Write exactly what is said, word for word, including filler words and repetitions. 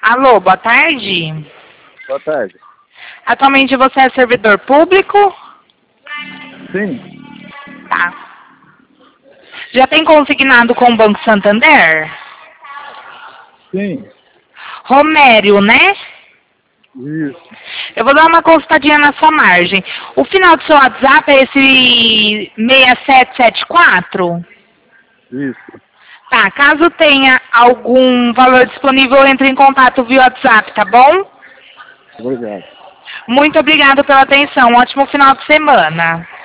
Alô, boa tarde. Boa tarde. Atualmente você é servidor público? Sim. Tá. Já tem consignado com o Banco Santander? Sim. Romério, né? Isso. Eu vou dar uma consultadinha na sua margem. O final do seu WhatsApp é esse seis sete sete quatro? Isso. Tá, caso tenha algum valor disponível, entre em contato via WhatsApp, tá bom? Obrigado. Muito obrigado pela atenção. Um ótimo final de semana.